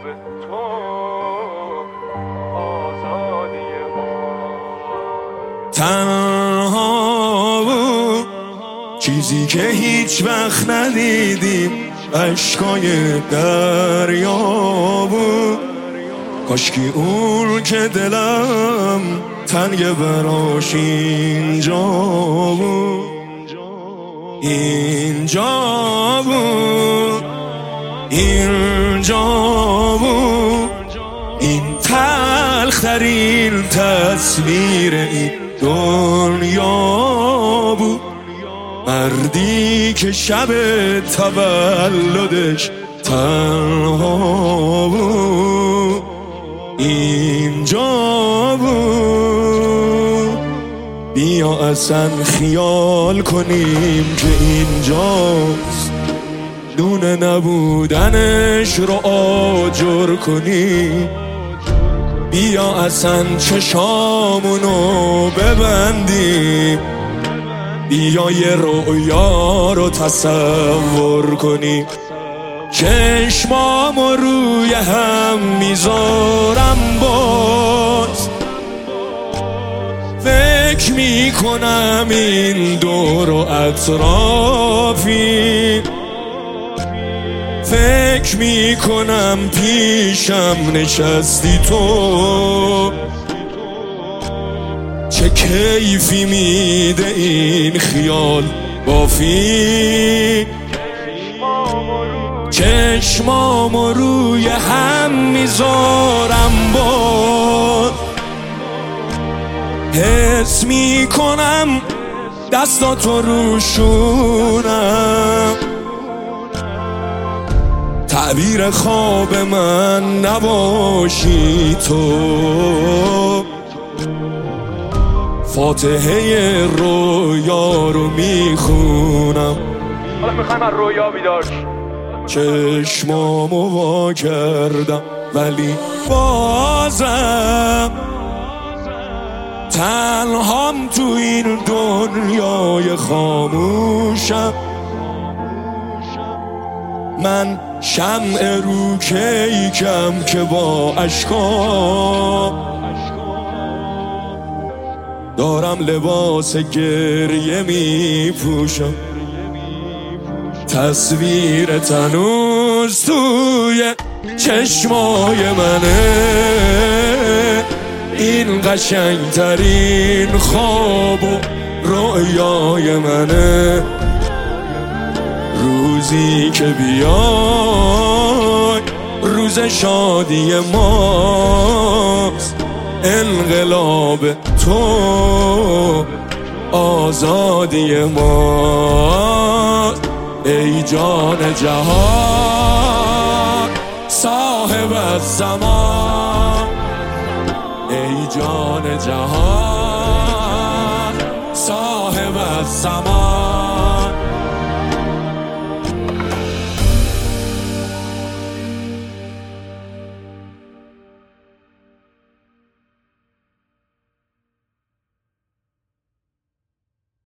تو آزادی ما. تنها بود چیزی که هیچ وقت ندیدیم، اشکای دریا بود. کاشکی اون که دلم تنگ براش اینجا بود، اینجا بود، اینجا بود. این تلخترین تصویر این دنیا بود. مردی که شب تولدش تنها بود، اینجا بود. بیا اصلا خیال کنیم که اینجاست، دونه نبودنش رو آجر کنیم. بیا اصلا چشامونو ببندیم، بیا یه رویا رو تصور کنیم. چشمامو روی هم میذارم، باز فکر میکنم این دور و اطرافی، فکر میکنم پیشم نشستی تو. چه کیفی میده این خیال بافی، چشمامو روی هم میذارم، باز حس میکنم دستاتو روشونم. تعبیر خواب من نباشی تو، فاتحه رویا رو میخونم. حالا میخوایم از رویا بیدار. چشمامو وا کردم ولی بازم تنهام تو این دنیای خاموشم. من شمع رو کیکم که با اشکام دارم لباس گریه میپوشم. تصویر تنوز توی چشمای منه، این قشنگترین خواب و رویای منه. روزی که بیای روز شادی ماست، انقلاب تو آزادی ماست. ای جان جهان صاحب الزمان، ای جان جهان صاحب الزمان.